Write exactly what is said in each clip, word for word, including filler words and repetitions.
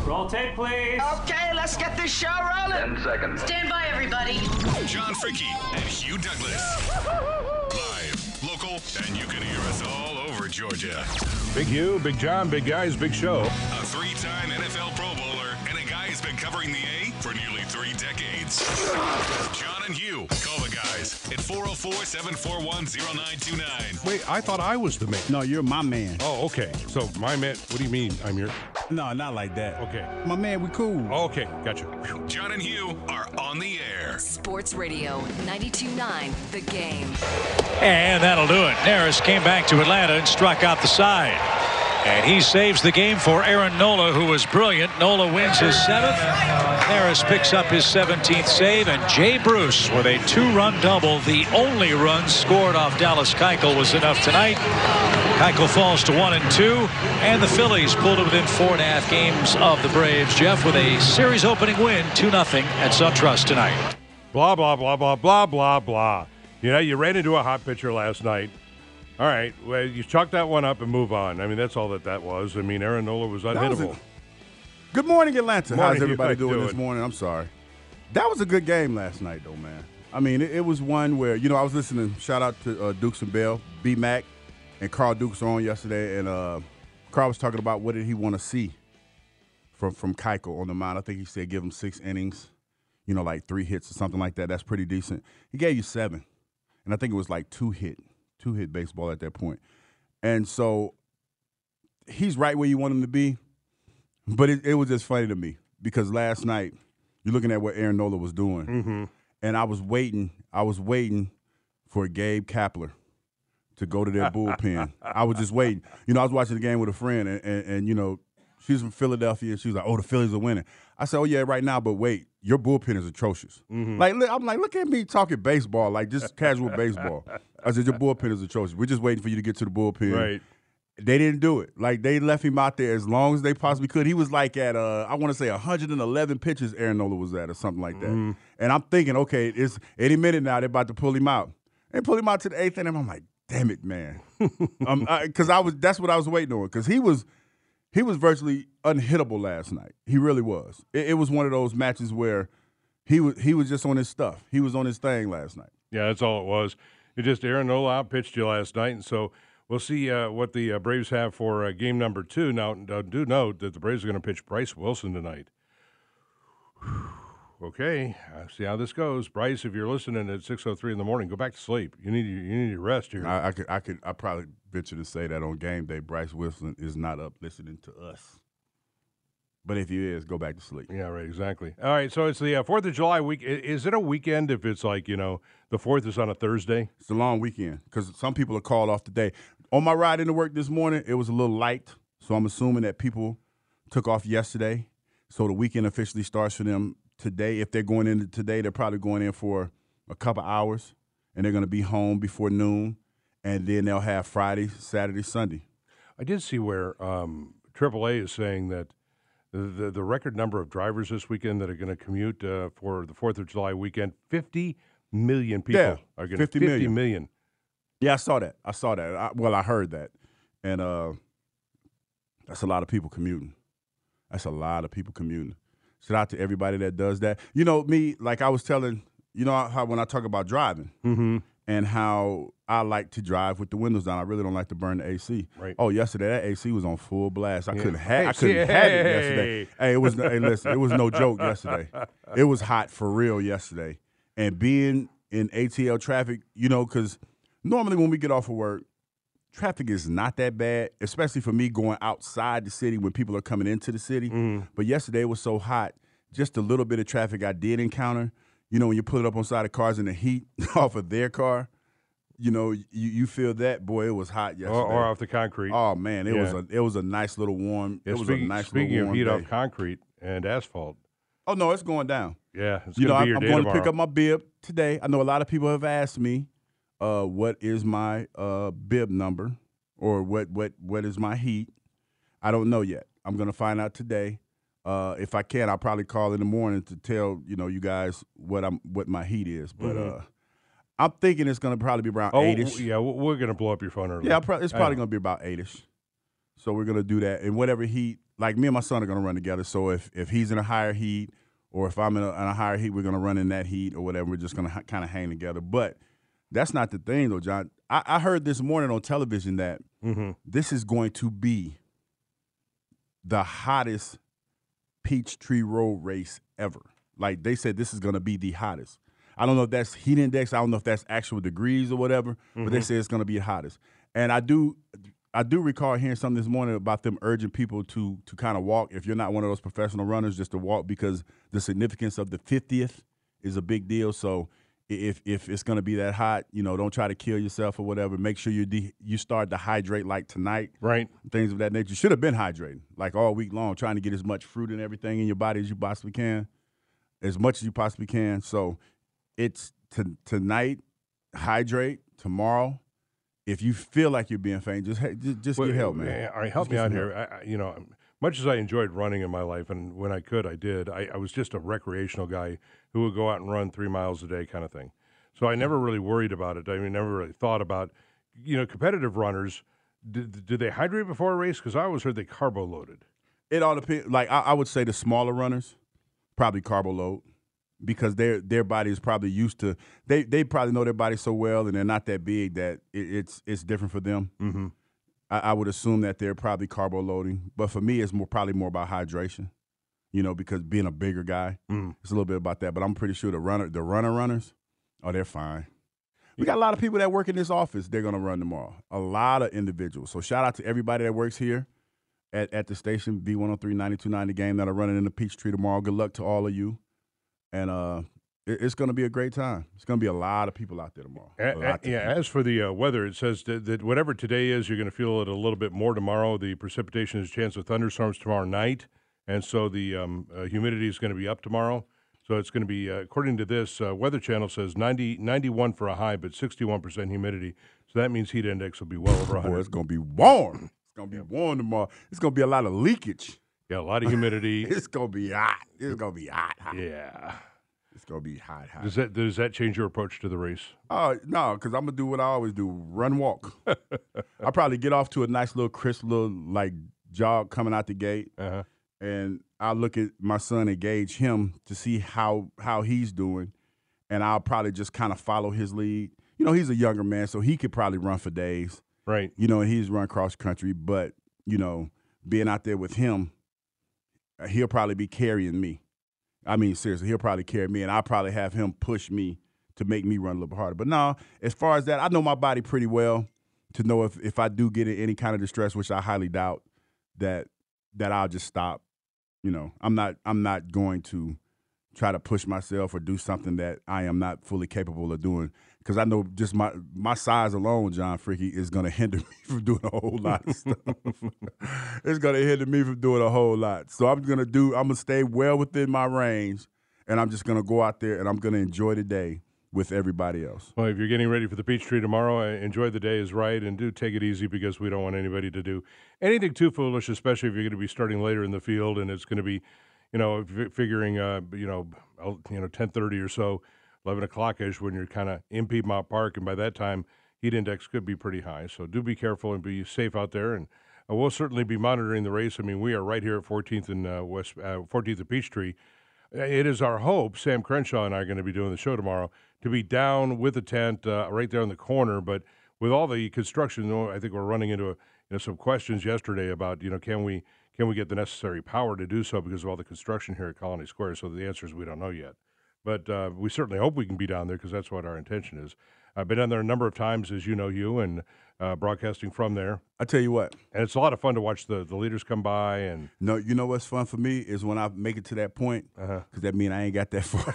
Roll tape, please. Okay, let's get this show rolling. Ten seconds. Stand by, everybody. John Fricky and Hugh Douglas. Live, local, and you can hear us all over Georgia. Big Hugh, Big John, big guys, big show. A three-time N F L Pro Bowler and a guy who's been covering the A for nearly three decades. John and Hugh. Call the guys at four oh four, seven four one, oh nine two nine. Wait, I thought I was the man. No, you're my man. Oh, okay. So my man, what do you mean I'm your... No, not like that. Okay. My man, we cool. Okay, gotcha. John and Hugh are on the air. Sports Radio ninety-two point nine, The Game. And that'll do it. Neris came back to Atlanta and struck out the side. And he saves the game for Aaron Nola, who was brilliant. Nola wins his seventh. Neris picks up his seventeenth save. And Jay Bruce with a two-run double. The only run scored off Dallas Keuchel was enough tonight. Keuchel falls to one and two. And the Phillies pulled it within four and a half games of the Braves. Jeff with a series opening win, two nothing at SunTrust tonight. Blah, blah, blah, blah, blah, blah, blah. You know, you ran into a hot pitcher last night. All right, well, you chalk that one up and move on. I mean, that's all that that was. I mean, Aaron Nola was unhittable. Was good morning, Atlanta. Morning, How's everybody doing, doing this morning? I'm sorry. That was a good game last night, though, man. I mean, it, it was one where, you know, I was listening. Shout out to uh, Dukes and Bell, B-Mac, and Carl Dukes on yesterday. And uh, Carl was talking about what did he want to see from, from Keuchel on the mound. I think he said give him six innings, you know, like three hits or something like that. That's pretty decent. He gave you seven. And I think it was like two hit. two-hit baseball at that point. And so he's right where you want him to be, but it, it was just funny to me because last night you're looking at what Aaron Nola was doing, mm-hmm. and I was waiting I was waiting for Gabe Kapler to go to their bullpen. I was just waiting. You know, I was watching the game with a friend, and, and, and you know, she's from Philadelphia, and she was like, oh, the Phillies are winning. I said, oh, yeah, right now, but wait, your bullpen is atrocious. Mm-hmm. Like, I'm like, look at me talking baseball, like just casual baseball. I said, your bullpen is atrocious. We're just waiting for you to get to the bullpen. Right. They didn't do it. Like, they left him out there as long as they possibly could. He was like at, uh, I want to say, one hundred eleven pitches Aaron Nola was at or something like that. Mm-hmm. And I'm thinking, okay, it's any minute now they're about to pull him out. They pull him out to the eighth inning. I'm like, damn it, man. um, Because I, I was that's what I was waiting on. Because he was he was virtually unhittable last night. He really was. It, it was one of those matches where he was he was just on his stuff. He was on his thing last night. Yeah, that's all it was. It just Aaron Nola outpitched you last night, and so we'll see uh, what the uh, Braves have for uh, game number two. Now, uh, do note that the Braves are going to pitch Bryce Wilson tonight. Okay, uh, see how this goes. Bryce, if you're listening at six oh three in the morning, go back to sleep. You need you need to rest here. I, I could I could I probably venture to say that on game day, Bryce Wilson is not up listening to us. But if he is, go back to sleep. Yeah, right, exactly. All right, so it's the uh, fourth of July week. Is it a weekend if it's like, you know, the fourth is on a Thursday? It's a long weekend because some people are called off today. On my ride into work this morning, it was a little light, so I'm assuming that people took off yesterday. So the weekend officially starts for them today. If they're going in today, they're probably going in for a couple hours, and they're going to be home before noon, and then they'll have Friday, Saturday, Sunday. I did see where um, triple A is saying that the, the, the record number of drivers this weekend that are going to commute uh, for the fourth of July weekend, fifty million people yeah, are going to fifty fifty million. million. Yeah, I saw that. I saw that. I, well, I heard that. And uh, that's a lot of people commuting. That's a lot of people commuting. Shout out to everybody that does that. You know, me, like I was telling, you know how when I talk about driving mm-hmm. and how I like to drive with the windows down, I really don't like to burn the A C. Right. Oh, yesterday that A C was on full blast. I yeah. couldn't have I Hey, couldn't hey. have it yesterday. Hey, it was hey, listen, it was no joke yesterday. It was hot for real yesterday. And being in A T L traffic, you know, because normally when we get off of work, traffic is not that bad, especially for me going outside the city when people are coming into the city. Mm. But yesterday it was so hot, just a little bit of traffic I did encounter. You know, when you pull it up on side of cars in the heat off of their car, you know, you, you feel that, boy, it was hot yesterday. Or, or off the concrete. Oh, man, it yeah. was a it was a nice little warm. Yeah, it was speaking, a nice speaking little warm of heat day. off concrete and asphalt. Oh, no, it's going down. Yeah, it's you know, going to I, be your I'm day going tomorrow. to pick up my bib today. I know a lot of people have asked me uh, what is my uh, bib number or what, what, what is my heat. I don't know yet. I'm going to find out today. Uh, if I can, I'll probably call in the morning to tell, you know, you guys what I'm what my heat is. But mm-hmm. uh, I'm thinking it's going to probably be around oh, eight-ish. Yeah, we're going to blow up your phone early. Yeah, it's probably going to be about eight-ish. So we're going to do that. And whatever heat like me and my son are gonna run together. So if if he's in a higher heat, or if I'm in a, in a higher heat, we're gonna run in that heat or whatever. We're just gonna ha- kind of hang together. But that's not the thing, though, John. I, I heard this morning on television that Mm-hmm. this is going to be the hottest Peachtree Road race ever. Like they said, this is going to be the hottest. I don't know if that's heat index. I don't know if that's actual degrees or whatever, mm-hmm. but they say it's going to be the hottest. And I do, I do recall hearing something this morning about them urging people to to kind of walk. If you're not one of those professional runners, just to walk because the significance of the fiftieth is a big deal. So if if it's going to be that hot, you know, don't try to kill yourself or whatever. Make sure you de- you start to hydrate like tonight. Right. Things of that nature. You should have been hydrating like all week long, trying to get as much fruit and everything in your body as you possibly can, as much as you possibly can. So it's to, tonight, hydrate. Tomorrow, if you feel like you're being faint, just just, just well, get help, man. All right, help just me out help. here. I, I, you know, much as I enjoyed running in my life, and when I could, I did, I, I was just a recreational guy who would go out and run three miles a day kind of thing. So I never really worried about it. I mean, never really thought about, you know, competitive runners, do, do they hydrate before a race? Because I always heard they carbo loaded. It all depends. Like, I, I would say the smaller runners probably carbo load because their their body is probably used to, they they probably know their body so well and they're not that big that it, it's it's different for them. Mm-hmm. I, I would assume that they're probably carbo loading. But for me, it's more probably more about hydration, you know, because being a bigger guy, Mm. it's a little bit about that. But I'm pretty sure the runner, the runner runners, oh, they're fine. We got a lot of people that work in this office. They're going to run tomorrow. A lot of individuals. So shout out to everybody that works here at, at the station, B one oh three, ninety-two point nine, the game that are running in the Peachtree tomorrow. Good luck to all of you. And uh, it, it's going to be a great time. It's going to be a lot of people out there tomorrow. A, A a, lot of yeah, people. as for the uh, weather, it says that, that whatever today is, you're going to feel it a little bit more tomorrow. The precipitation is a chance of thunderstorms tomorrow night, and so the um, uh, humidity is going to be up tomorrow. So it's going to be, uh, according to this, uh, Weather Channel says ninety, ninety-one for a high, but sixty-one percent humidity. So that means heat index will be well over one hundred. Boy, it's going to be warm. It's going to be warm tomorrow. It's going to be a lot of leakage. Yeah, a lot of humidity. It's going to be hot. It's going to be hot, hot. Yeah. It's going to be hot, hot. Does that does that change your approach to the race? Oh, no, because I'm going to do what I always do, run, walk. I probably get off to a nice little crisp little, like, jog coming out the gate. Uh-huh. And I'll look at my son and gauge him to see how how he's doing. And I'll probably just kind of follow his lead. You know, he's a younger man, so he could probably run for days. Right. You know, and he's run cross country. But, you know, being out there with him, he'll probably be carrying me. I mean, seriously, he'll probably carry me, and I'll probably have him push me to make me run a little bit harder. But no, as far as that, I know my body pretty well to know if, if I do get in any kind of distress, which I highly doubt, that that I'll just stop. You know, I'm not I'm not going to try to push myself or do something that I am not fully capable of doing because I know just my my size alone, John Fricky, is going to hinder me from doing a whole lot of stuff. It's going to hinder me from doing a whole lot. So I'm going to do I'm going to stay well within my range, and I'm just going to go out there and I'm going to enjoy the day with everybody else. Well, if you're getting ready for the Peachtree tomorrow, uh, enjoy the day is right, and do take it easy because we don't want anybody to do anything too foolish, especially if you're going to be starting later in the field and it's going to be, you know, f- figuring, uh, you know, you know, ten thirty or so, eleven o'clock-ish when you're kind of in Piedmont Park, and by that time, heat index could be pretty high. So do be careful and be safe out there, and uh, we'll certainly be monitoring the race. I mean, we are right here at fourteenth and uh, West, uh, fourteenth and Peachtree. It is our hope, Sam Crenshaw and I are going to be doing the show tomorrow, to be down with a tent uh, right there in the corner. But with all the construction, you know, I think we're running into a, you know, some questions yesterday about, you know, can we can we get the necessary power to do so because of all the construction here at Colony Square? So the answer is we don't know yet. But uh, we certainly hope we can be down there because that's what our intention is. I've been down there a number of times, as you know, you, and uh, broadcasting from there. I tell you what. And it's a lot of fun to watch the, the leaders come by. And No, you know what's fun for me is when I make it to that point, because uh-huh. that means I ain't got that far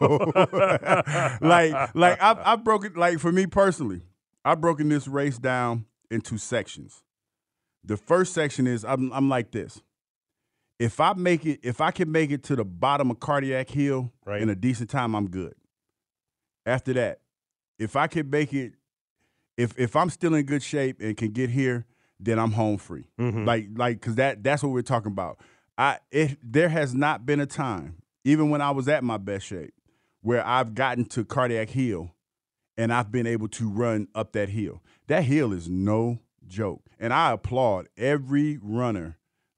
to go. like, like I've, I've broken, like for me personally, I've broken this race down into sections. The first section is I'm, I'm like this. If I make it, if I can make it to the bottom of Cardiac Hill Right. in a decent time, I'm good. After that, if I can make it, if if I'm still in good shape and can get here, then I'm home free. Mhm. Like like because that that's what we're talking about. I it there has not been a time, even when I was at my best shape, where I've gotten to Cardiac Hill and I've been able to run up that hill. That hill is no joke, and I applaud every runner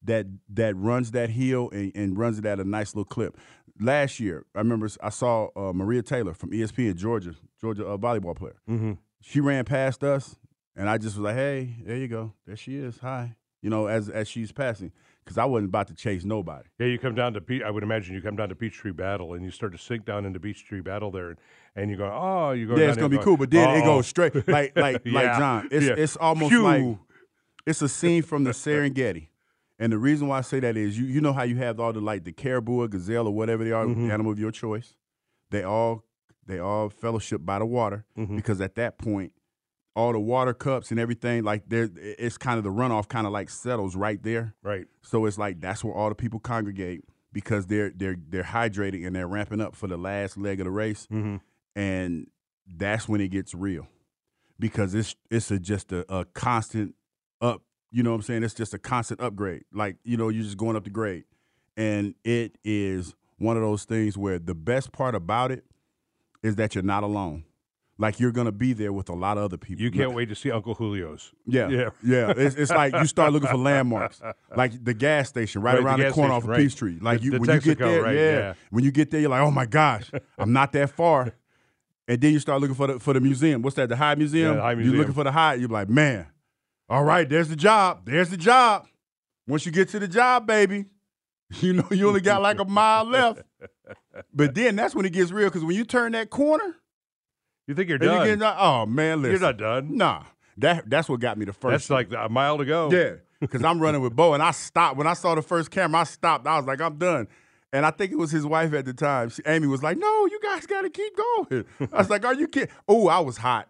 that that runs that hill and, and runs it at a nice little clip. Last year, I remember I saw uh, Maria Taylor from E S P N, Georgia, Georgia uh, volleyball player. Mm-hmm. She ran past us, and I just was like, hey, there you go. There she is. Hi. You know, as as she's passing, because I wasn't about to chase nobody. Yeah, you come down to Pe- I would imagine you come down to Peachtree Battle, and you start to sink down into Peachtree Battle there, and, and you go, oh, you go. Yeah, it's gonna be cool, but then oh. it goes straight like like yeah. like John. It's yeah. it's almost Phew. like it's a scene from the Serengeti. And the reason why I say that is you you know how you have all the like the caribou or gazelle or whatever they are, mm-hmm. animal of your choice. They all they all fellowship by the water mm-hmm. because at that point, all the water cups and everything, like there, it's kind of the runoff kind of like settles right there. Right. So it's like that's where all the people congregate because they're they're they're hydrating and they're ramping up for the last leg of the race, mm-hmm. and that's when it gets real because it's it's a, just a, a constant up. You know what I'm saying? It's just a constant upgrade. Like you know, you're just going up the grade, and it is one of those things where the best part about it is that you're not alone. Like you're gonna be there with a lot of other people. You can't wait to see Uncle Julio's. Yeah, yeah, yeah. It's, it's like you start looking for landmarks, like the gas station right, right around the, the corner station, off of right. Peachtree. Like the, you, the when Texaco, you get there, right, yeah. yeah. When you get there, you're like, oh my gosh, I'm not that far. And then you start looking for the for the museum. What's that? The High Museum. Yeah, the High Museum. You're looking for the High. You're like, man, all right, there's the job. There's the job. Once you get to the job, baby, you know you only got like a mile left. But then that's when it gets real because when you turn that corner. You think you're And done? you get, oh man, listen. You're not done. Nah, that that's what got me the first. That's like a mile to go. Yeah, because I'm running with Bo, and I stopped when I saw the first camera. I stopped. I was like, I'm done. And I think it was his wife at the time. She, Amy was like, "No, you guys got to keep going." I was like, "Are you kidding?" Oh, I was hot.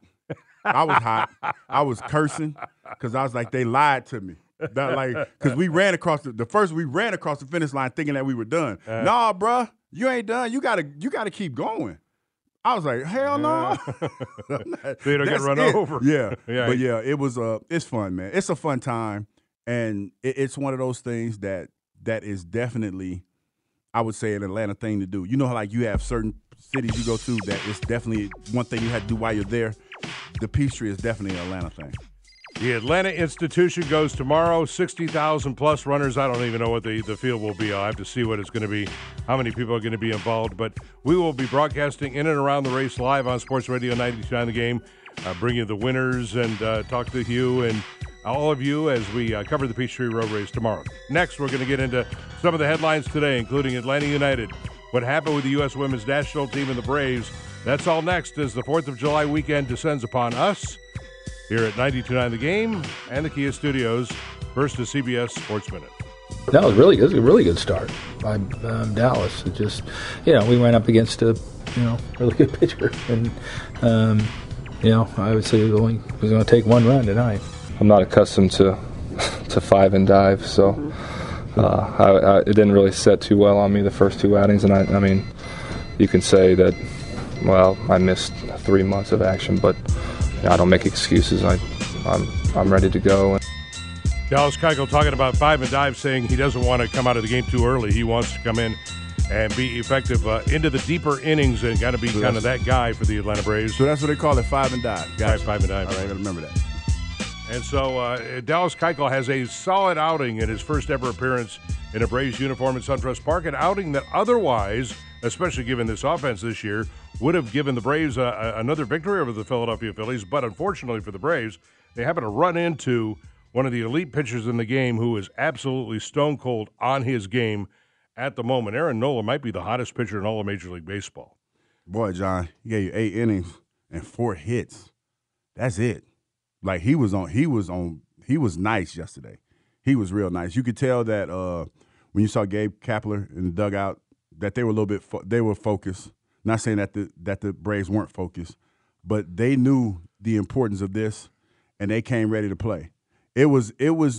I was hot. I was cursing because I was like, they lied to me. That like because we ran across the, the first we ran across the finish line thinking that we were done. Uh, nah, bruh, you ain't done. You gotta you gotta keep going. I was like, hell no. So you don't get run it. over. Yeah. yeah. But yeah, it was uh it's fun, man. It's a fun time. And it, it's one of those things that that is definitely, I would say, an Atlanta thing to do. You know how like you have certain cities you go to that it's definitely one thing you have to do while you're there. The Peachtree is definitely an Atlanta thing. The Atlanta Institution goes tomorrow. sixty thousand plus runners. I don't even know what the, the field will be. I'll have to see what it's going to be, how many people are going to be involved. But we will be broadcasting in and around the race live on Sports Radio ninety-two point nine The Game, uh, bring you the winners and uh, talk to you and all of you as we uh, cover the Peachtree Road Race tomorrow. Next, we're going to get into some of the headlines today, including Atlanta United, what happened with the U S women's national team and the Braves. That's all next as the fourth of July weekend descends upon us. Here at ninety-two point nine The Game and the Kia Studios. First to C B S Sports Minute. That was really good. It was a really good start by um, Dallas. It just, you know, we ran up against a, you know, really good pitcher, and um, you know, I would say it was only was going to take one run tonight. I'm not accustomed to to five and dive, so uh, I, I, it didn't really set too well on me the first two outings. And I, I mean, you can say that, well, I missed three months of action, but I don't make excuses. I, I'm I'm ready to go. Dallas Keuchel talking about five and dive, saying he doesn't want to come out of the game too early. He wants to come in and be effective uh, into the deeper innings and got to be So kind of that guy for the Atlanta Braves. So that's what they call it, five and dive. Gotcha. Right, five and dive. All right, Right. I gotta remember that. And so uh, Dallas Keuchel has a solid outing in his first ever appearance in a Braves uniform at SunTrust Park, an outing that otherwise, especially given this offense this year, would have given the Braves uh, another victory over the Philadelphia Phillies. But unfortunately for the Braves, they happen to run into one of the elite pitchers in the game who is absolutely stone cold on his game at the moment. Aaron Nola might be the hottest pitcher in all of Major League Baseball. Boy, John, he gave you eight innings and four hits. That's it. Like he was on, he was on, he was nice yesterday. He was real nice. You could tell that uh, when you saw Gabe Kapler in the dugout, that they were a little bit, fo- they were focused. Not saying that the that the Braves weren't focused, but they knew the importance of this, and they came ready to play. It was, it was,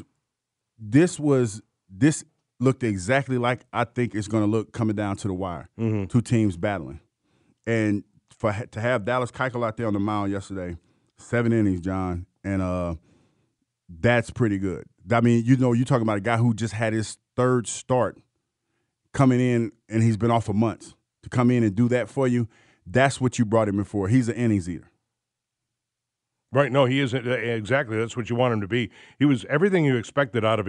this was, this looked exactly like I think it's going to look coming down to the wire. Mm-hmm. Two teams battling, and for to have Dallas Keuchel out there on the mound yesterday, seven innings, John, and uh, that's pretty good. I mean, you know, you're talking about a guy who just had his third start coming in, and he's been off for months. To come in and do that for you, that's what you brought him in for. He's an innings eater. Right, no, he isn't exactly. That's what you want him to be. He was everything you expected out of him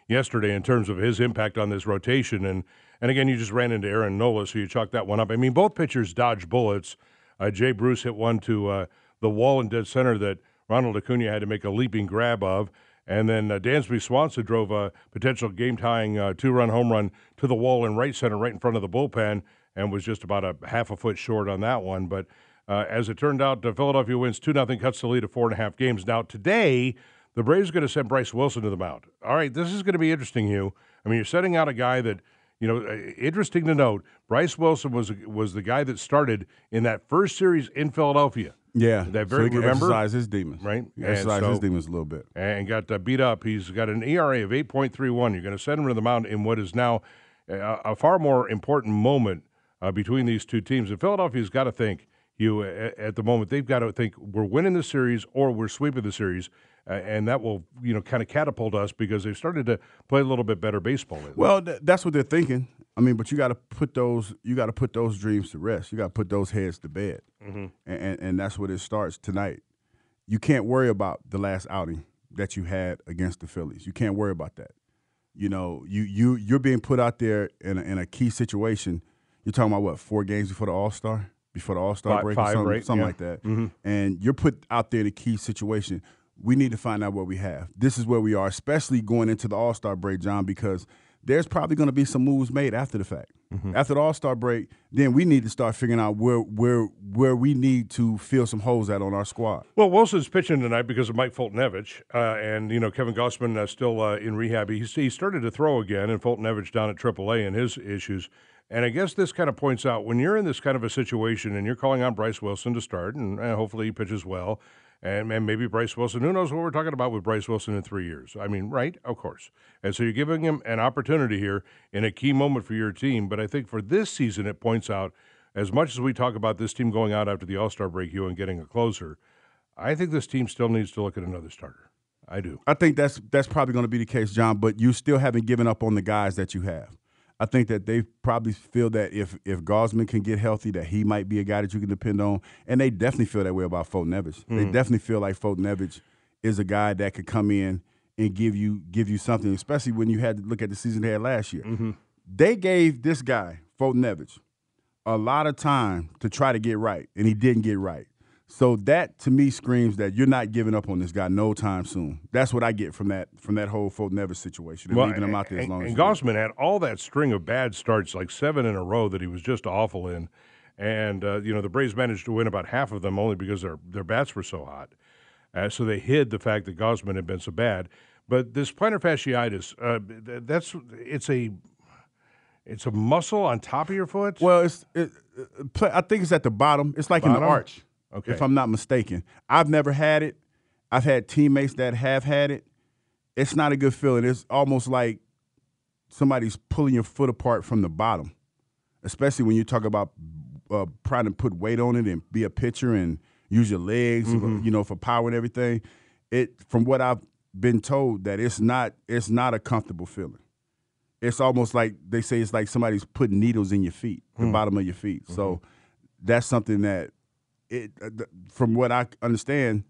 yesterday in terms of his impact on this rotation. And, and again, you just ran into Aaron Nola, so you chalked that one up. I mean, both pitchers dodged bullets. Uh, Jay Bruce hit one to uh, the wall in dead center that Ronald Acuna had to make a leaping grab of. And then uh, Dansby Swanson drove a potential game-tying uh, two-run home run to the wall in right center, right in front of the bullpen, and was just about a half a foot short on that one. But uh, as it turned out, uh, Philadelphia wins two nothing, cuts the lead to four and a half games. Now, today, the Braves are going to send Bryce Wilson to the mound. All right, this is going to be interesting, Hugh. I mean, you're setting out a guy that, you know, uh, interesting to note, Bryce Wilson was was the guy that started in that first series in Philadelphia. Yeah, that so very he can remember exercise his demons, right? Exercise so, his demons a little bit, and got uh, beat up. He's got an E R A of eight point three one. You're going to send him to the mound in what is now a, a far more important moment uh, between these two teams. And Philadelphia's got to think, you at, at the moment they've got to think we're winning the series or we're sweeping the series, uh, and that will you know kind of catapult us because they've started to play a little bit better baseball lately. Well, th- that's what they're thinking. I mean, but you got to put those you got to put those dreams to rest. You got to put those heads to bed, mm-hmm. and, and and that's what it starts tonight. You can't worry about the last outing that you had against the Phillies. You can't worry about that. You know, you you you're being put out there in a, in a key situation. You're talking about what four games before the All Star, before the All Star break, five, or something, right? something yeah. like that. Mm-hmm. And you're put out there in a key situation. We need to find out what we have. This is where we are, especially going into the All Star break, John, because there's probably going to be some moves made after the fact. Mm-hmm. After the All-Star break, then we need to start figuring out where where where we need to fill some holes at on our squad. Well, Wilson's pitching tonight because of Mike Foltynewicz, uh, and you know Kevin Gausman uh, still uh, in rehab. He, he started to throw again, and Foltynewicz down at triple A and his issues. And I guess this kind of points out when you're in this kind of a situation and you're calling on Bryce Wilson to start, and, and hopefully he pitches well. And, and maybe Bryce Wilson, who knows what we're talking about with Bryce Wilson in three years. I mean, right? Of course. And so you're giving him an opportunity here in a key moment for your team. But I think for this season, it points out, as much as we talk about this team going out after the All-Star break, you and getting a closer, I think this team still needs to look at another starter. I do. I think that's that's probably going to be the case, John, but you still haven't given up on the guys that you have. I think that they probably feel that if if Gausman can get healthy, that he might be a guy that you can depend on. And they definitely feel that way about Foltynewicz. Mm. They definitely feel like Foltynewicz is a guy that could come in and give you give you something, especially when you had to look at the season they had last year. Mm-hmm. They gave this guy, Foltynewicz, a lot of time to try to get right, and he didn't get right. So that, to me, screams that you're not giving up on this guy no time soon. That's what I get from that from that whole Foltynewicz situation and well, leaving him out there as and, long and as Gausman had all that string of bad starts, like seven in a row, that he was just awful in. And, uh, you know, the Braves managed to win about half of them only because their, their bats were so hot. Uh, so they hid the fact that Gausman had been so bad. But this plantar fasciitis, uh, that's it's a it's a muscle on top of your foot? Well, it's it, it, I think it's at the bottom. It's like Bottom? in the arch. Okay. If I'm not mistaken. I've never had it. I've had teammates that have had it. It's not a good feeling. It's almost like somebody's pulling your foot apart from the bottom, especially when you talk about uh, trying to put weight on it and be a pitcher and use your legs, mm-hmm. you know, for power and everything. It, from what I've been told, that it's not it's not a comfortable feeling. It's almost like they say it's like somebody's putting needles in your feet, the mm. bottom of your feet. Mm-hmm. So that's something that It, uh, from what I understand,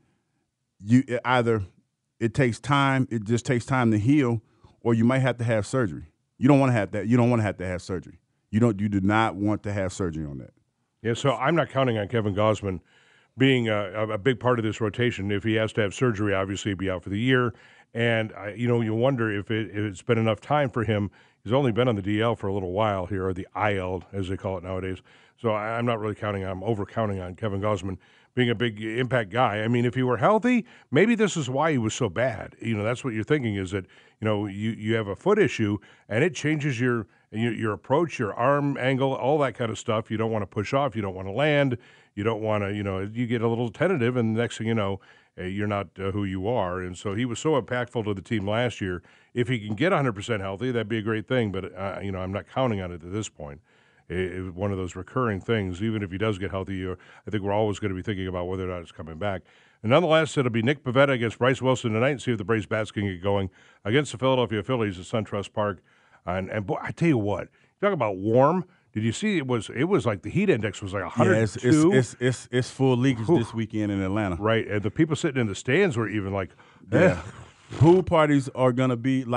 you it either it takes time, it just takes time to heal, or you might have to have surgery. You don't want to have that. You don't want to have to have surgery. You don't. You do not want to have surgery on that. Yeah. So I'm not counting on Kevin Gausman being a, a big part of this rotation. If he has to have surgery, obviously he'd be out for the year. And I, you know, you wonder if, it, if it's been enough time for him. He's only been on the D L for a little while here, or the I L as they call it nowadays. So I'm not really counting on, I'm over counting on Kevin Gausman being a big impact guy. I mean, if he were healthy, maybe this is why he was so bad. You know, that's what you're thinking is that, you know, you, you have a foot issue and it changes your, your your approach, your arm angle, all that kind of stuff. You don't want to push off. You don't want to land. You don't want to, you know, you get a little tentative and the next thing you know, uh, you're not uh, who you are. And so he was so impactful to the team last year. If he can get one hundred percent healthy, that'd be a great thing. But, uh, you know, I'm not counting on it at this point. It, one of those recurring things. Even if he does get healthy, I think we're always going to be thinking about whether or not it's coming back. And nonetheless, it'll be Nick Pivetta against Bryce Wilson tonight and see if the Braves bats can get going against the Philadelphia Phillies at SunTrust Park. And, and boy, I tell you what, talk about warm. Did you see it was it was like the heat index was like one hundred two? Yeah, it's, it's, it's, it's, it's full leakage Ooh. this weekend in Atlanta. Right, and the people sitting in the stands were even like, eh. yeah. Pool parties are going to be like,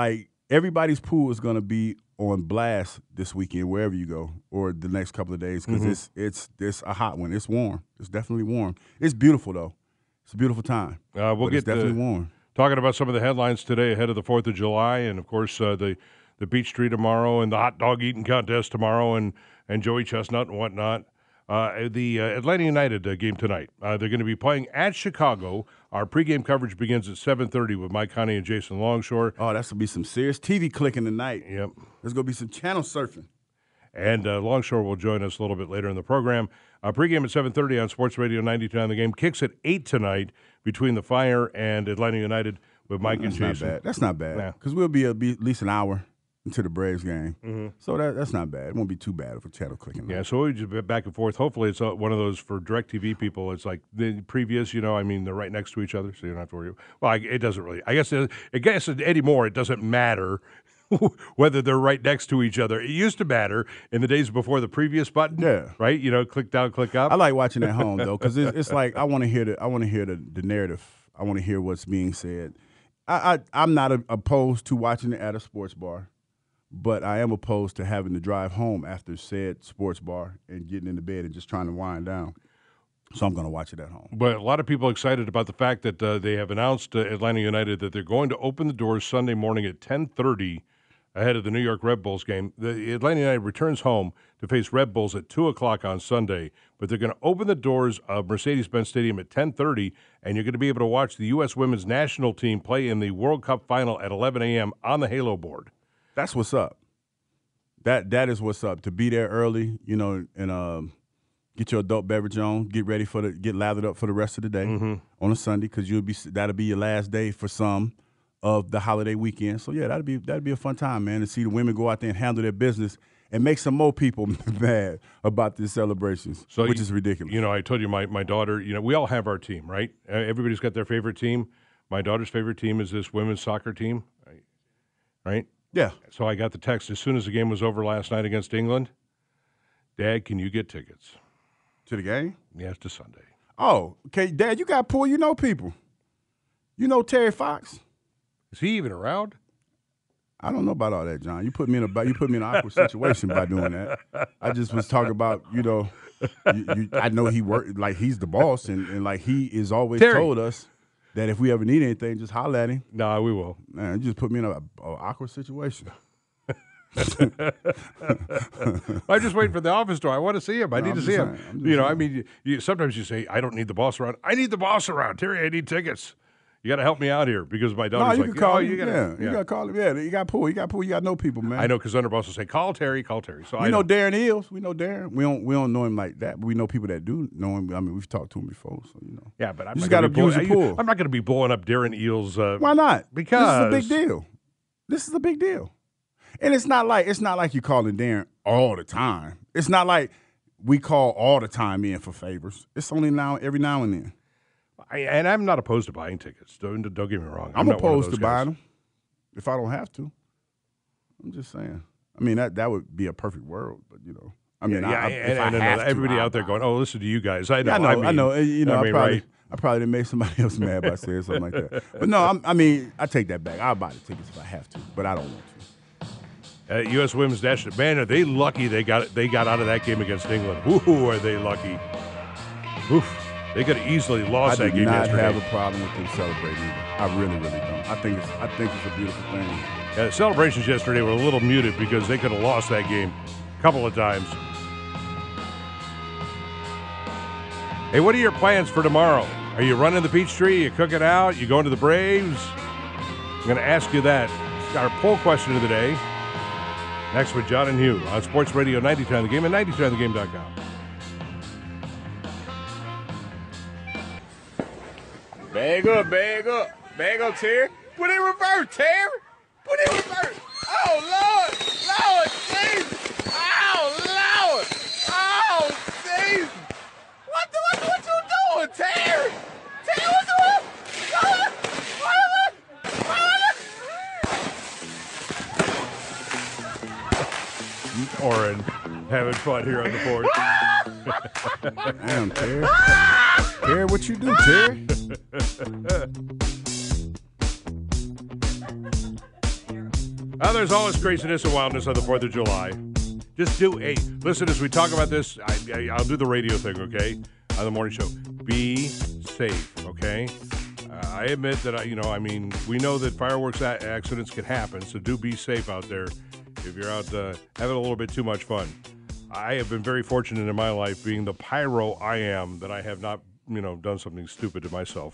everybody's pool is going to be on blast this weekend, wherever you go, or the next couple of days, because mm-hmm. it's it's it's a hot one. It's warm. It's definitely warm. It's beautiful though. It's a beautiful time. Uh, we'll get it's definitely to, warm. Talking about some of the headlines today ahead of the Fourth of July, and of course uh, the the beach tree tomorrow, and the hot dog eating contest tomorrow, and and Joey Chestnut and whatnot. Uh, the uh, Atlanta United uh, game tonight. Uh, they're going to be playing at Chicago. Our pregame coverage begins at seven thirty with Mike Connie and Jason Longshore. Oh, that's going to be some serious T V clicking tonight. Yep. There's going to be some channel surfing. And uh, Longshore will join us a little bit later in the program. Uh, pregame at seven thirty on Sports Radio ninety-two on the game. Kicks at eight tonight between the Fire and Atlanta United with Mike that's and Jason. Not bad. That's not bad. Because we'll be, be at least an hour into the Braves game. Mm-hmm. So that that's not bad. It won't be too bad for channel clicking. Yeah, so we just be back and forth. Hopefully it's uh, one of those for DirecTV people. It's like the previous, you know, I mean, they're right next to each other, so you don't have to worry. Well, I, it doesn't really. I guess, it, I guess anymore it doesn't matter whether they're right next to each other. It used to matter in the days before the previous button. Yeah. Right? You know, click down, click up. I like watching at home, though, because it's, it's like I want to hear the I want to hear the, the narrative. I want to hear what's being said. I, I, I'm not a, opposed to watching it at a sports bar. But I am opposed to having to drive home after said sports bar and getting into bed and just trying to wind down. So I'm going to watch it at home. But a lot of people are excited about the fact that uh, they have announced uh, Atlanta United that they're going to open the doors Sunday morning at ten thirty ahead of the New York Red Bulls game. The Atlanta United returns home to face Red Bulls at two o'clock on Sunday. But they're going to open the doors of Mercedes-Benz Stadium at ten thirty, and you're going to be able to watch the U S women's national team play in the World Cup final at eleven a.m. on the Halo board. That's what's up. That that is what's up. To be there early, you know, and um, get your adult beverage on, get ready for the, get lathered up for the rest of the day mm-hmm. on a Sunday, because you'll be that'll be your last day for some of the holiday weekend. So yeah, that'd be that'd be a fun time, man, to see the women go out there and handle their business and make some more people mad about these celebrations, so which you, is ridiculous. You know, I told you my my daughter. You know, we all have our team, right? Everybody's got their favorite team. My daughter's favorite team is this women's soccer team, right? right? Yeah. So I got the text as soon as the game was over last night against England. Dad, can you get tickets to the game? Yes, to Sunday. Oh, okay, Dad, you got pool. You know people. You know Terry Fox. Is he even around? I don't know about all that, John. You put me in a you put me in an awkward situation by doing that. I just was talking about, you know, you, you, I know he worked like he's the boss, and, and like he is always Terry. told us that if we ever need anything, just holler at him. No, nah, we will. Man, you just put me in an awkward situation. I'm just waiting for the office door. I want to see him. I no, need I'm to see him. Saying, you know, saying. I mean, you, you, sometimes you say, I don't need the boss around. I need the boss around. Terry, I need tickets. You got to help me out here because my daughter's no, you like, can call oh, him. you got yeah, yeah. you got to call him. Yeah, you got pool. You got pool. You got to know people, man. I know because under boss will say, call Terry, call Terry. So we I know, know Darren Eels. We know Darren. We don't we don't know him like that, but we know people that do know him. I mean, we've talked to him before, so you know. Yeah, but I'm you not just got to blow, use the pool. I'm not going to be blowing up Darren Eels. Uh, Why not? Because this is a big deal. This is a big deal, and it's not like it's not like you calling Darren all the time. It's not like we call all the time in for favors. It's only now every now and then. I, and I'm not opposed to buying tickets. Don't, don't get me wrong. I'm, I'm not opposed to guys. buying them if I don't have to. I'm just saying. I mean, that that would be a perfect world, but you know, I mean, yeah, I, yeah, I, and, if I and, have and to, everybody I'll out there buy going, "Oh, listen to you guys." I know. Yeah, I know. I, mean, I know. You know, I I, mean, probably, right? I probably didn't make somebody else mad by saying something like that. But no, I'm, I mean, I take that back. I'll buy the tickets if I have to, but I don't want to. Uh, U S Women's National, man, are they lucky they got they got out of that game against England? Ooh, are they lucky? Oof, they could have easily lost I that do game not yesterday. have a problem with them celebrating either. I really, really don't. I think it's I think it's a beautiful thing. Yeah, the celebrations yesterday were a little muted because they could have lost that game a couple of times. Hey, what are your plans for tomorrow? Are you running the Peachtree? You cooking out? You going to the Braves? I'm going to ask you that. It's our poll question of the day. Next with John and Hugh on Sports Radio ninety-two on the game and ninety-two on the game dot com. Bag up, bag up. Bag up, Terry. Put in reverse, Terry. Put in reverse. Oh, Lord. Lord, Jesus. Oh, Lord. Oh, Jesus. What the, what, what you doing, Terry? Terry, what you doing? What? What? What? Oren having fun here on the board. Damn, Terry. Terry, what you do, Terry? Well, there's always craziness and wildness on the fourth of July. Just do a listen as we talk about this. I, I, I'll do the radio thing, okay, on the morning show. Be safe, okay. Uh, I admit that I, you know, I mean, we know that fireworks a- accidents can happen, so do be safe out there if you're out uh, having a little bit too much fun. I have been very fortunate in my life, being the pyro I am, that I have not, you know, done something stupid to myself.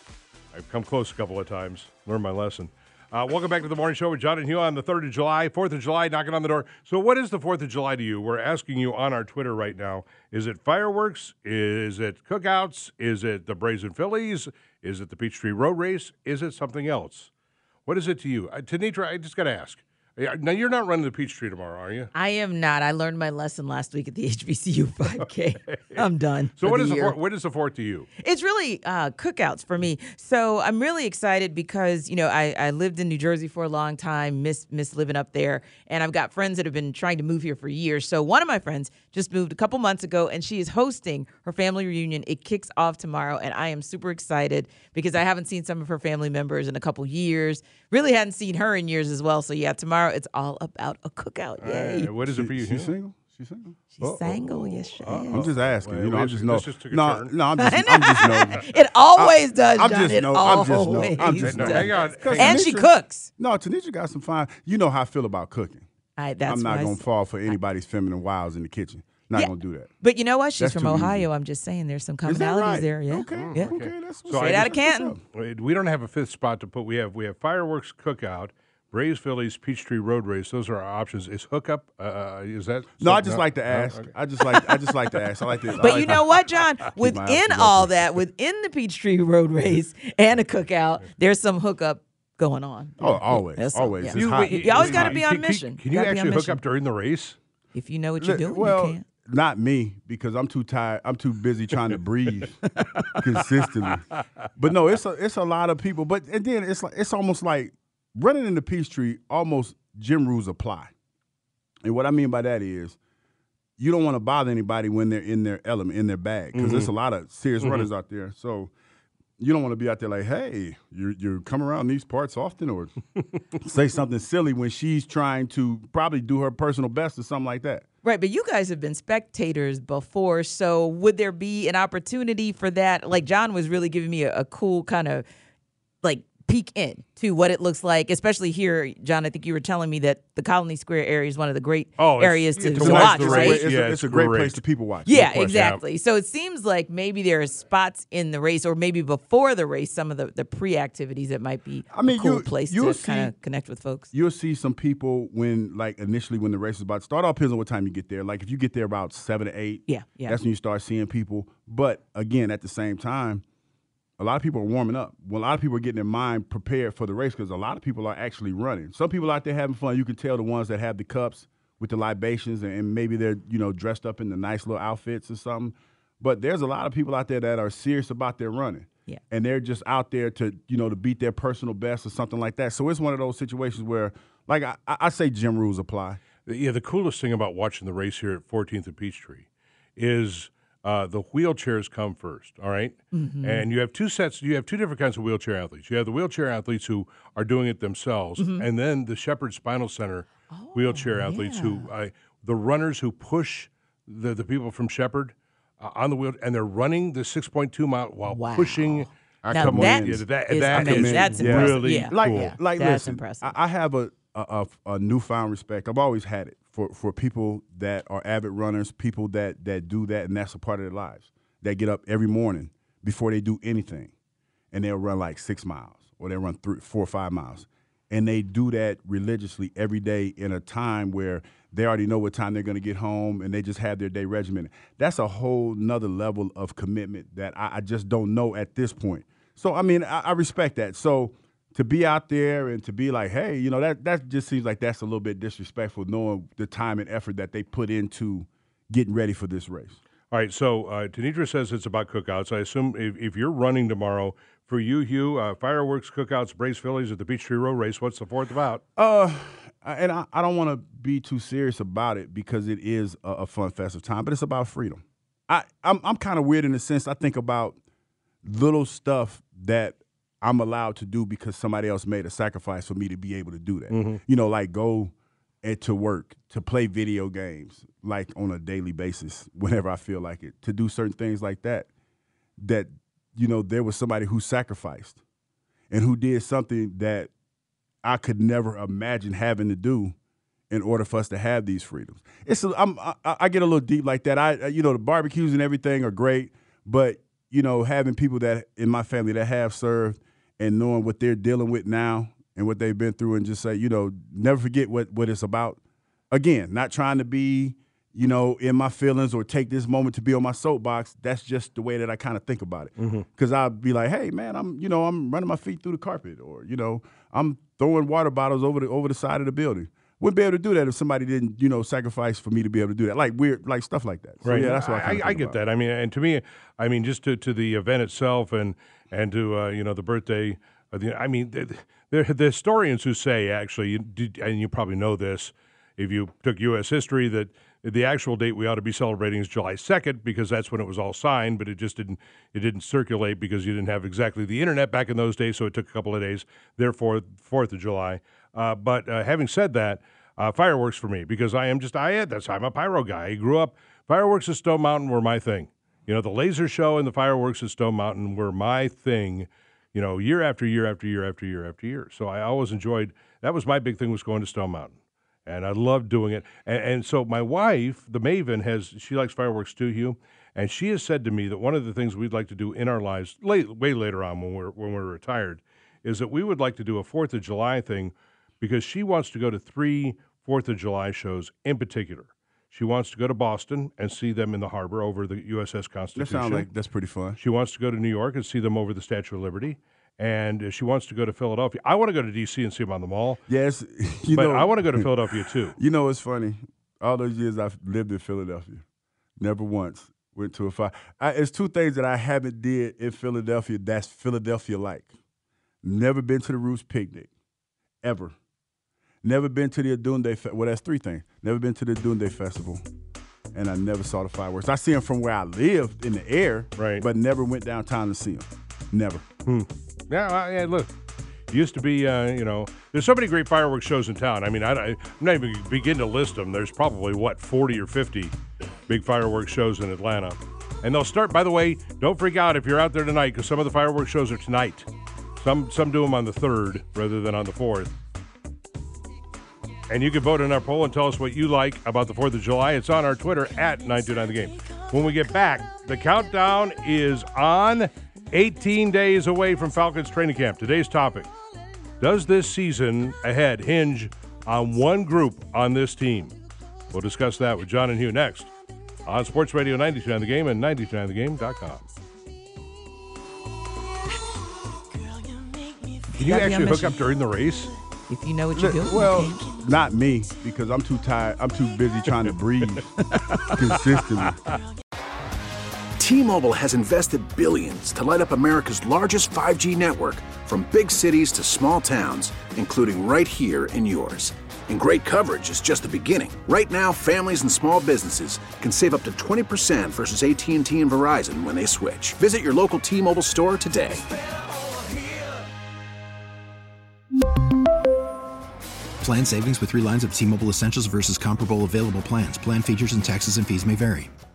I've come close a couple of times, learned my lesson. Uh, welcome back to the morning show with John and Hugh on the third of July, fourth of July, knocking on the door. So what is the fourth of July to you? We're asking you on our Twitter right now. Is it fireworks? Is it cookouts? Is it the Brazen Phillies? Is it the Peachtree Road Race? Is it something else? What is it to you? Uh, Tanitra, I just got to ask. Now, you're not running the Peachtree tomorrow, are you? I am not. I learned my lesson last week at the H B C U five K. I'm done. So what the is, the year. for, what is the fourth to you? It's really uh, cookouts for me. So I'm really excited because, you know, I, I lived in New Jersey for a long time, miss miss living up there, and I've got friends that have been trying to move here for years. So one of my friends just moved a couple months ago, and she is hosting her family reunion. It kicks off tomorrow, and I am super excited because I haven't seen some of her family members in a couple years. Really hadn't seen her in years as well. So, yeah, tomorrow it's all about a cookout. Yay. Uh, what is it for you? She's single? She's single? She's Uh-oh. single, yes, she is. I'm just asking. Well, you know, we I'm just- just no. this just took a No, turn. no, I'm just, I'm just nosy. It always does, I'm John. just It no. I'm just no. always I'm just No, no. hang on. Hang And on. she cooks. No, Tanisha got some fine. You know how I feel about cooking. I, that's I'm not why I gonna s- fall for anybody's feminine wiles in the kitchen. Not Yeah. gonna do that. But you know what? She's That's from too easy. Ohio. I'm just saying there's some Is that commonalities right? there. Yeah. Okay. Yeah. Okay. That's what's So up. I Straight out of That's what's Canton. up. Wait, we don't have a fifth spot to put. We have we have fireworks cookout, Braves Phillies, Peachtree Road Race. Those are our options. Is hookup? Uh, is that? No, I something- just like to no? ask. Okay. I just like. I just like to ask. I like to. I But like you to- know what, John? my Within options all open. that, within the Peachtree Road Race and a cookout, there's some hookup going on. Oh, always, There's some- always. yeah. It's hot. You, you always got to Can- be on can- mission. Can you Gotta be on actually hook mission. up during the race? If you know what you're doing, well, you can. not me because I'm too tired. I'm too busy trying to breathe consistently. But no, it's a it's a lot of people. But and then it's like it's almost like running in the Peachtree. Almost gym rules apply. And what I mean by that is, you don't want to bother anybody when they're in their element, in their bag, because there's a lot of serious runners out there. So you don't want to be out there like, hey, you you come around these parts often, or say something silly when she's trying to probably do her personal best or something like that. Right, but you guys have been spectators before, so would there be an opportunity for that? Like John was really giving me a, a cool kind of like peek in to what it looks like, especially here, John. I think you were telling me that the Colony Square area is one of the great Oh, it's- areas to, yeah, to to watch watch, the It's a right? great- race. It's, Yeah, a, it's it's a great great. place to people watch. Yeah, No question. exactly. So it seems like maybe there are spots in the race, or maybe before the race, some of the, the pre-activities that might be I mean, a cool you- place you'll to see- kind of connect with folks. You'll see some people when, like, initially when the race is about to start. All depends on what time you get there. Like, if you get there about seven to eight, Yeah, yeah. that's when you start seeing people. But again, at the same time, a lot of people are warming up. Well, a lot of people are getting their mind prepared for the race because a lot of people are actually running. Some people out there having fun. You can tell the ones that have the cups with the libations and, and maybe they're, you know, dressed up in the nice little outfits or something. But there's a lot of people out there that are serious about their running. Yeah. And they're just out there to, you know, to beat their personal best or something like that. So it's one of those situations where, like, I, I say gym rules apply. Yeah, the coolest thing about watching the race here at fourteenth and Peachtree is uh, the wheelchairs come first, all right? Mm-hmm. And you have two sets, you have two different kinds of wheelchair athletes. You have the wheelchair athletes who are doing it themselves, Mm-hmm. and then the Shepherd Spinal Center wheelchair athletes who, uh, the runners who push the, the people from Shepherd uh, on the wheel, and they're running the six point two mile while Wow. pushing. Now Come on that in. Yeah, that, is that amazing. is That's impressive. really Yeah. Like, cool. Yeah. like, That's listen, impressive. I, I have a, a, a, a newfound respect. I've always had it for, for people that are avid runners, people that, that do that, and that's a part of their lives. That get up every morning before they do anything, and they'll run like six miles, or they'll run three, four or five miles. And they do that religiously every day in a time where they already know what time they're going to get home, and they just have their day regimented. That's a whole nother level of commitment that I, I just don't know at this point. So, I mean, I, I respect that. So to be out there and to be like, hey, you know, that, that just seems like that's a little bit disrespectful, knowing the time and effort that they put into getting ready for this race. All right, so uh, Tanitra says it's about cookouts. I assume if, if you're running tomorrow, for you, Hugh, uh, fireworks, cookouts, Braves Phillies at the Peachtree Road Race, what's the fourth about? Uh, and I, I don't want to be too serious about it because it is a, a fun, festive time, but it's about freedom. I, I'm, I'm kind of weird in the sense I think about little stuff that I'm allowed to do because somebody else made a sacrifice for me to be able to do that. Mm-hmm. You know, like go and to work, to play video games, like on a daily basis, whenever I feel like it, to do certain things like that, that, you know, there was somebody who sacrificed and who did something that I could never imagine having to do in order for us to have these freedoms. It's a, I'm, I, I get a little deep like that. I, you know, the barbecues and everything are great, but, you know, having people that in my family that have served and knowing what they're dealing with now and what they've been through, and just say, you know, never forget what, what it's about. Again, not trying to be, you know, in my feelings or take this moment to be on my soapbox. That's just the way that I kind of think about it. Because mm-hmm. I'll be like, hey, man, I'm, you know, I'm running my feet through the carpet, or, you know, I'm throwing water bottles over the over the side of the building. Wouldn't be able to do that if somebody didn't, you know, sacrifice for me to be able to do that. Like weird, like stuff like that. So, right. Yeah, that's what I, I, I get about. that. I mean, and to me, I mean, just to, to the event itself and and to uh, you know, the birthday. Of the, I mean, the, the, the historians who say actually, you did, and you probably know this, if you took U S history, that the actual date we ought to be celebrating is July second because that's when it was all signed, but it just didn't it didn't circulate because you didn't have exactly the internet back in those days, so it took a couple of days. Therefore, fourth of July. Uh, but uh, having said that, uh, fireworks for me because I am just I that's I'm a pyro guy. I grew up fireworks at Stone Mountain were my thing. You know, the laser show and the fireworks at Stone Mountain were my thing. You know, year after year after year after year after year. So I always enjoyed that was my big thing was going to Stone Mountain. And I loved doing it. And, and so my wife, the Maven, has she likes fireworks too, Hugh. And she has said to me that one of the things we'd like to do in our lives, late, way later on when we're when we're retired, is that we would like to do a Fourth of July thing because she wants to go to three Fourth of July shows in particular. She wants to go to Boston and see them in the harbor over the U S S Constitution. That sounds like that's pretty fun. She wants to go to New York and see them over the Statue of Liberty. And she wants to go to Philadelphia. I want to go to D C and see them on the mall. Yes, you but know, I want to go to Philadelphia too. You know, it's funny. All those years I've lived in Philadelphia, never once went to a fire. I, it's two things that I haven't did in Philadelphia that's Philadelphia-like. Never been to the Roots Picnic, ever. Never been to the Adunde Fe- Well, that's three things. Never been to the Adunde Festival, and I never saw the fireworks. I see them from where I lived in the air, right? But never went downtown to see them. Never. Hmm. Yeah, well, yeah, look, it used to be, uh, you know, there's so many great fireworks shows in town. I mean, I, I'm not even begin to list them. There's probably, what, forty or fifty big fireworks shows in Atlanta. And they'll start, by the way, don't freak out if you're out there tonight because some of the fireworks shows are tonight. Some some do them on the third rather than on the fourth. And you can vote in our poll and tell us what you like about the fourth of July. It's on our Twitter at nine two nine The Game. When we get back, the countdown is on. eighteen days away from Falcons training camp. Today's topic, does this season ahead hinge on one group on this team? We'll discuss that with John and Hugh next on Sports Radio ninety-two nine The Game and ninety-two nine the game dot com. Can you actually hook up during the race? If you know what you're doing. Well, not me, because I'm too tired. I'm too busy trying to breathe consistently. T-Mobile has invested billions to light up America's largest five G network, from big cities to small towns, including right here in yours. And great coverage is just the beginning. Right now, families and small businesses can save up to twenty percent versus A T and T and Verizon when they switch. Visit your local T-Mobile store today. Plan savings with three lines of T-Mobile Essentials versus comparable available plans. Plan features and taxes and fees may vary.